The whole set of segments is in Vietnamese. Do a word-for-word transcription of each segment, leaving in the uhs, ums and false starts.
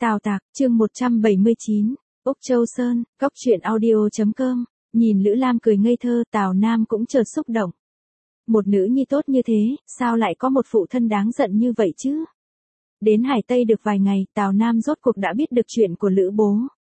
Tào Tạc, chương một trăm bảy mươi chín, Úc Châu Sơn, góc truyện audio chấm com, nhìn Lữ Lam cười ngây thơ, Tào Nam cũng chợt xúc động. Một nữ nhi tốt như thế, sao lại có một phụ thân đáng giận như vậy chứ? Đến Hải Tây được vài ngày, Tào Nam rốt cuộc đã biết được chuyện của Lữ bố.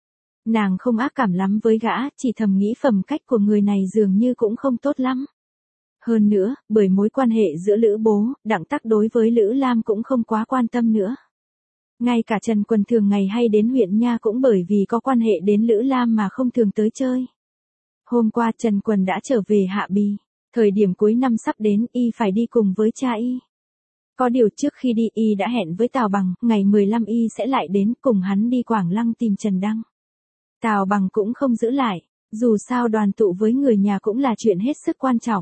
Nàng không ác cảm lắm với gã, chỉ thầm nghĩ phẩm cách của người này dường như cũng không tốt lắm. Hơn nữa, bởi mối quan hệ giữa Lữ bố, Đặng Tắc đối với Lữ Lam cũng không quá quan tâm nữa. Ngay cả Trần Quần thường ngày hay đến huyện nha cũng bởi vì có quan hệ đến Lữ Lam mà không thường tới chơi. Hôm qua Trần Quần đã trở về Hạ Bì. Thời điểm cuối năm sắp đến, y phải đi cùng với cha y. Có điều trước khi đi y đã hẹn với Tào Bằng, ngày mười lăm y sẽ lại đến cùng hắn đi Quảng Lăng tìm Trần Đăng. Tào Bằng cũng không giữ lại, dù sao đoàn tụ với người nhà cũng là chuyện hết sức quan trọng.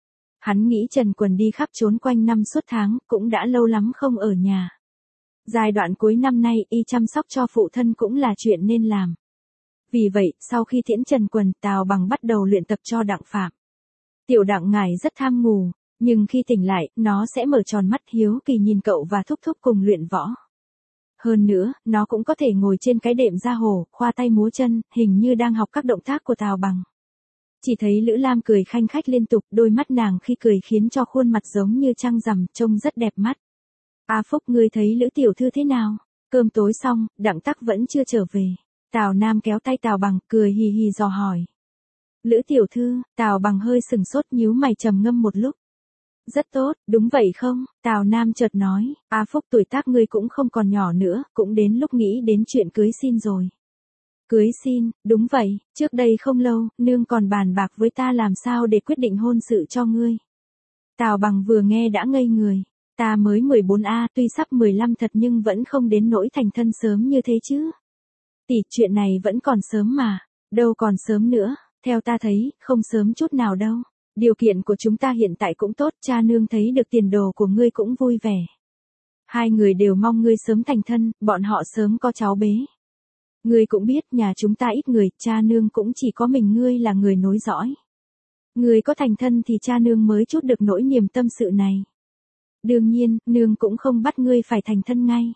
Hắn nghĩ Trần Quần đi khắp trốn quanh năm suốt tháng, cũng đã lâu lắm không ở nhà. Giai đoạn cuối năm nay y chăm sóc cho phụ thân cũng là chuyện nên làm. Vì vậy, sau khi tiễn Trần Quần, Tào Bằng bắt đầu luyện tập cho Đặng Phạm. Tiểu Đặng ngài rất tham ngủ, nhưng khi tỉnh lại, nó sẽ mở tròn mắt hiếu kỳ nhìn cậu và thúc thúc cùng luyện võ. Hơn nữa, nó cũng có thể ngồi trên cái đệm ra hồ, khoa tay múa chân, hình như đang học các động tác của Tào Bằng. Chỉ thấy Lữ Lam cười khanh khách liên tục, đôi mắt nàng khi cười khiến cho khuôn mặt giống như trăng rằm, trông rất đẹp mắt. A Phúc, ngươi thấy Lữ tiểu thư thế nào? Cơm tối xong, Đặng Tắc vẫn chưa trở về. Tào Nam kéo tay Tào Bằng, cười hì hì dò hỏi. Lữ tiểu thư, Tào Bằng hơi sừng sốt nhíu mày trầm ngâm một lúc. Rất tốt, đúng vậy không? Tào Nam chợt nói, A Phúc tuổi tác ngươi cũng không còn nhỏ nữa, cũng đến lúc nghĩ đến chuyện cưới xin rồi. Cưới xin, đúng vậy, trước đây không lâu, nương còn bàn bạc với ta làm sao để quyết định hôn sự cho ngươi. Tào Bằng vừa nghe đã ngây người. Ta mới mười bốn a, tuy sắp mười lăm thật nhưng vẫn không đến nỗi thành thân sớm như thế chứ. Tỷ, chuyện này vẫn còn sớm mà, đâu còn sớm nữa, theo ta thấy, không sớm chút nào đâu. Điều kiện của chúng ta hiện tại cũng tốt, cha nương thấy được tiền đồ của ngươi cũng vui vẻ. Hai người đều mong ngươi sớm thành thân, bọn họ sớm có cháu bế. Ngươi cũng biết nhà chúng ta ít người, cha nương cũng chỉ có mình ngươi là người nối dõi. Ngươi có thành thân thì cha nương mới chút được nỗi niềm tâm sự này. Đương nhiên, nương cũng không bắt ngươi phải thành thân ngay.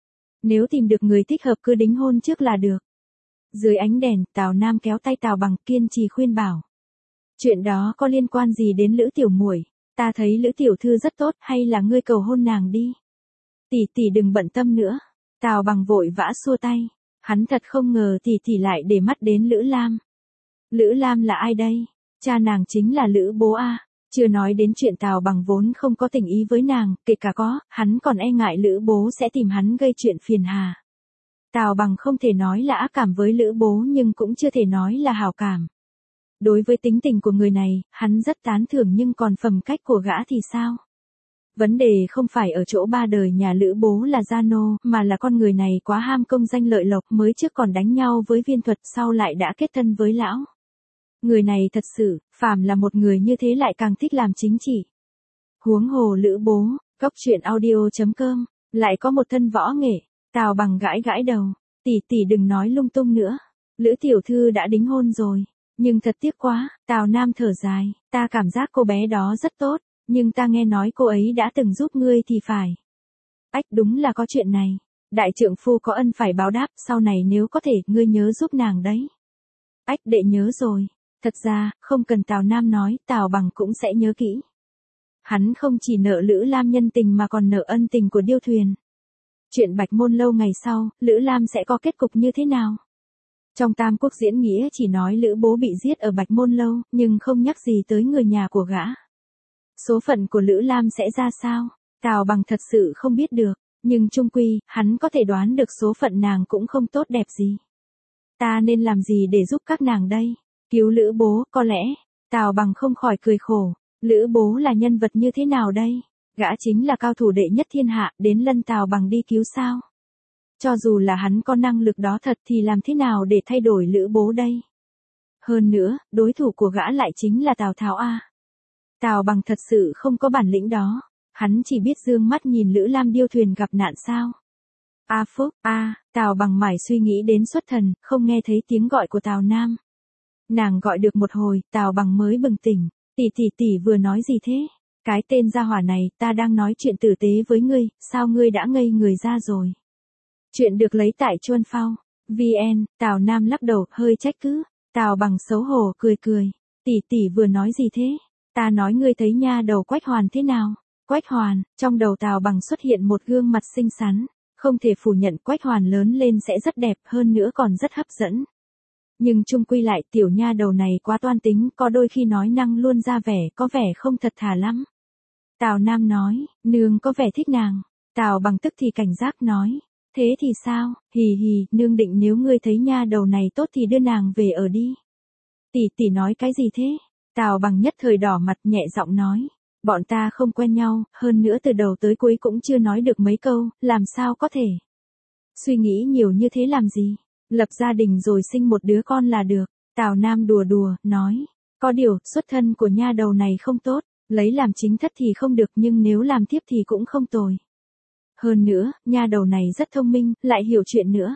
Nếu tìm được người thích hợp cứ đính hôn trước là được. Dưới ánh đèn, Tào Nam kéo tay Tào Bằng kiên trì khuyên bảo. Chuyện đó có liên quan gì đến Lữ tiểu muội? Ta thấy Lữ tiểu thư rất tốt, hay là ngươi cầu hôn nàng đi. Tỷ tỷ đừng bận tâm nữa. Tào Bằng vội vã xua tay. Hắn thật không ngờ tỷ tỷ lại để mắt đến Lữ Lam. Lữ Lam là ai đây? Cha nàng chính là Lữ bố a. Chưa nói đến chuyện Tào Bằng vốn không có tình ý với nàng, kể cả có, hắn còn e ngại Lữ bố sẽ tìm hắn gây chuyện phiền hà. Tào Bằng không thể nói là ác cảm với Lữ bố nhưng cũng chưa thể nói là hảo cảm. Đối với tính tình của người này, hắn rất tán thưởng nhưng còn phẩm cách của gã thì sao? Vấn đề không phải ở chỗ ba đời nhà Lữ bố là gia nô, mà là con người này quá ham công danh lợi lộc, mới trước còn đánh nhau với Viên Thuật, sau lại đã kết thân với lão. Người này thật sự, phàm là một người như thế lại càng thích làm chính trị. Huống hồ Lữ bố, góc truyện audio chấm com, lại có một thân võ nghệ. Tào Bằng gãi gãi đầu, tỷ tỷ đừng nói lung tung nữa. Lữ tiểu thư đã đính hôn rồi, nhưng thật tiếc quá. Tào Nam thở dài, ta cảm giác cô bé đó rất tốt, nhưng ta nghe nói cô ấy đã từng giúp ngươi thì phải. Ách, đúng là có chuyện này. Đại trượng phu có ân phải báo đáp, sau này nếu có thể, ngươi nhớ giúp nàng đấy. Ách, đệ nhớ rồi. Thật ra, không cần Tào Nam nói, Tào Bằng cũng sẽ nhớ kỹ. Hắn không chỉ nợ Lữ Lam nhân tình mà còn nợ ân tình của Điêu Thuyền. Chuyện Bạch Môn Lâu ngày sau, Lữ Lam sẽ có kết cục như thế nào? Trong Tam Quốc diễn nghĩa chỉ nói Lữ bố bị giết ở Bạch Môn Lâu, nhưng không nhắc gì tới người nhà của gã. Số phận của Lữ Lam sẽ ra sao? Tào Bằng thật sự không biết được, nhưng chung quy, hắn có thể đoán được số phận nàng cũng không tốt đẹp gì. Ta nên làm gì để giúp các nàng đây? Cứu Lữ bố, có lẽ. Tào Bằng không khỏi cười khổ. Lữ bố là nhân vật như thế nào đây? Gã chính là cao thủ đệ nhất thiên hạ, đến lân Tào Bằng đi cứu sao? Cho dù là hắn có năng lực đó thật thì làm thế nào để thay đổi Lữ bố đây? Hơn nữa, đối thủ của gã lại chính là Tào Tháo a. Tào Bằng thật sự không có bản lĩnh đó. Hắn chỉ biết dương mắt nhìn Lữ Lam Điêu Thuyền gặp nạn sao? A Phúc, a, Tào Bằng mải suy nghĩ đến xuất thần, không nghe thấy tiếng gọi của Tào Nam. Nàng gọi được một hồi, Tào Bằng mới bừng tỉnh. Tỷ tỷ tỷ vừa nói gì thế? Cái tên gia hỏa này, ta đang nói chuyện tử tế với ngươi, sao ngươi đã ngây người ra rồi? Chuyện được lấy tại Chuân Phao. vê en, Tào Nam lắc đầu, hơi trách cứ. Tào Bằng xấu hổ cười cười. Tỷ tỷ vừa nói gì thế? Ta nói ngươi thấy nha đầu Quách Hoàn thế nào? Quách Hoàn, trong đầu Tào Bằng xuất hiện một gương mặt xinh xắn. Không thể phủ nhận Quách Hoàn lớn lên sẽ rất đẹp, hơn nữa còn rất hấp dẫn. Nhưng chung quy lại tiểu nha đầu này quá toan tính, có đôi khi nói năng luôn ra vẻ, có vẻ không thật thà lắm. Tào Nam nói, nương có vẻ thích nàng. Tào Bằng tức thì cảnh giác nói, thế thì sao, hì hì, nương định nếu ngươi thấy nha đầu này tốt thì đưa nàng về ở đi. Tỷ tỷ nói cái gì thế? Tào Bằng nhất thời đỏ mặt nhẹ giọng nói, bọn ta không quen nhau, hơn nữa từ đầu tới cuối cũng chưa nói được mấy câu, làm sao có thể. Suy nghĩ nhiều như thế làm gì, lập gia đình rồi sinh một đứa con là được. Tào Nam đùa đùa, nói, có điều, xuất thân của nha đầu này không tốt, lấy làm chính thất thì không được nhưng nếu làm thiếp thì cũng không tồi. Hơn nữa, nha đầu này rất thông minh, lại hiểu chuyện nữa.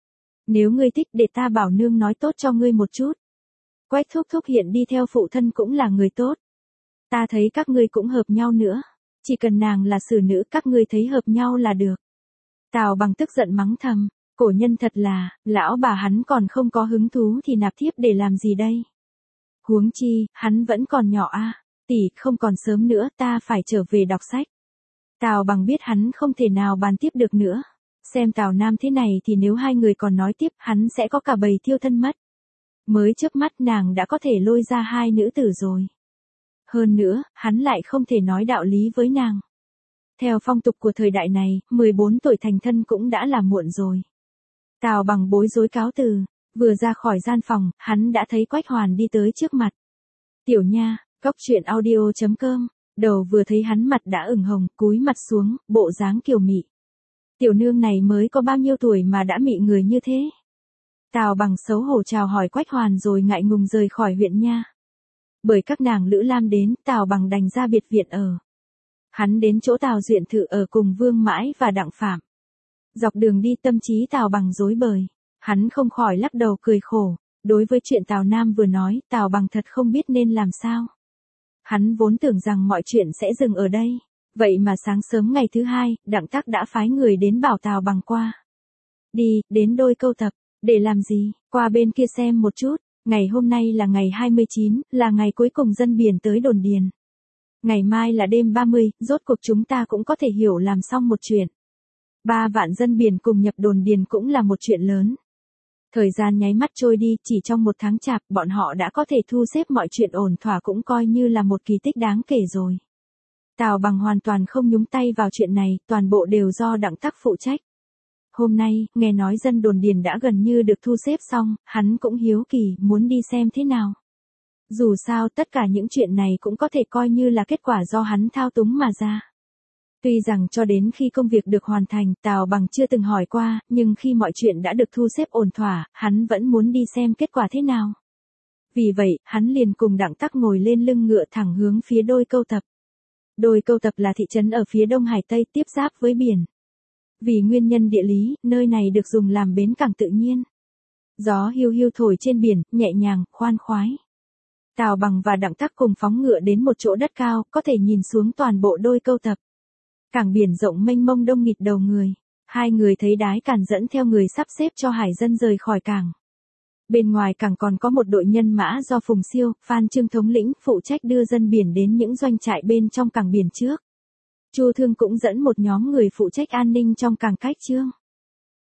Nếu ngươi thích để ta bảo nương nói tốt cho ngươi một chút. Quách thúc thúc hiện đi theo phụ thân cũng là người tốt. Ta thấy các ngươi cũng hợp nhau nữa. Chỉ cần nàng là xử nữ các ngươi thấy hợp nhau là được. Tào Bằng tức giận mắng thầm. Cổ nhân thật là, lão bà hắn còn không có hứng thú thì nạp thiếp để làm gì đây? Huống chi, hắn vẫn còn nhỏ a. À. Tỷ, không còn sớm nữa, ta phải trở về đọc sách. Tào Bằng biết hắn không thể nào bàn tiếp được nữa. Xem Tào Nam thế này thì nếu hai người còn nói tiếp hắn sẽ có cả bầy thiêu thân mất. Mới trước mắt nàng đã có thể lôi ra hai nữ tử rồi. Hơn nữa, hắn lại không thể nói đạo lý với nàng. Theo phong tục của thời đại này, mười bốn tuổi thành thân cũng đã là muộn rồi. Tào Bằng bối rối cáo từ, vừa ra khỏi gian phòng, hắn đã thấy Quách Hoàn đi tới trước mặt. Tiểu nha, góc truyện audio chấm com, đầu vừa thấy hắn mặt đã ửng hồng, cúi mặt xuống, bộ dáng kiều mị. Tiểu nương này mới có bao nhiêu tuổi mà đã mị người như thế? Tào Bằng xấu hổ chào hỏi Quách Hoàn rồi ngại ngùng rời khỏi huyện nha. Bởi các nàng Lữ Lam đến, Tào Bằng đành ra biệt viện ở. Hắn đến chỗ Tào Duyện Thự ở cùng Vương Mãi và Đặng Phạm. Dọc đường đi tâm trí Tào Bằng rối bời. Hắn không khỏi lắc đầu cười khổ. Đối với chuyện Tào Nam vừa nói, Tào Bằng thật không biết nên làm sao. Hắn vốn tưởng rằng mọi chuyện sẽ dừng ở đây. Vậy mà sáng sớm ngày thứ hai, Đặng Tắc đã phái người đến bảo Tào Bằng qua. Đi, đến Đôi Câu Tập. Để làm gì? Qua bên kia xem một chút. Ngày hôm nay là ngày hai mươi chín, là ngày cuối cùng dân biển tới đồn điền. Ngày mai là đêm ba mươi, rốt cuộc chúng ta cũng có thể hiểu làm xong một chuyện. Ba vạn dân biển cùng nhập đồn điền cũng là một chuyện lớn. Thời gian nháy mắt trôi đi, chỉ trong một tháng chạp, bọn họ đã có thể thu xếp mọi chuyện ổn thỏa cũng coi như là một kỳ tích đáng kể rồi. Tào Bằng hoàn toàn không nhúng tay vào chuyện này, toàn bộ đều do Đặng Tắc phụ trách. Hôm nay, nghe nói dân đồn điền đã gần như được thu xếp xong, hắn cũng hiếu kỳ, muốn đi xem thế nào. Dù sao tất cả những chuyện này cũng có thể coi như là kết quả do hắn thao túng mà ra. Tuy rằng cho đến khi công việc được hoàn thành, Tào Bằng chưa từng hỏi qua, nhưng khi mọi chuyện đã được thu xếp ổn thỏa, hắn vẫn muốn đi xem kết quả thế nào. Vì vậy, hắn liền cùng Đặng Tắc ngồi lên lưng ngựa thẳng hướng phía Đôi Câu Tập. Đôi Câu Tập là thị trấn ở phía đông Hải Tây tiếp giáp với biển. Vì nguyên nhân địa lý, nơi này được dùng làm bến cảng tự nhiên. Gió hiu hiu thổi trên biển, nhẹ nhàng, khoan khoái. Tào Bằng và Đặng Tắc cùng phóng ngựa đến một chỗ đất cao, có thể nhìn xuống toàn bộ Đôi Câu Tập. Cảng biển rộng mênh mông đông nghịt đầu người. Hai người thấy đái càn dẫn theo người sắp xếp cho hải dân rời khỏi cảng. Bên ngoài cảng còn có một đội nhân mã do Phùng Siêu, Phan Trương thống lĩnh phụ trách đưa dân biển đến những doanh trại bên trong cảng biển trước. Chu Thương cũng dẫn một nhóm người phụ trách an ninh trong cảng Cách Trương.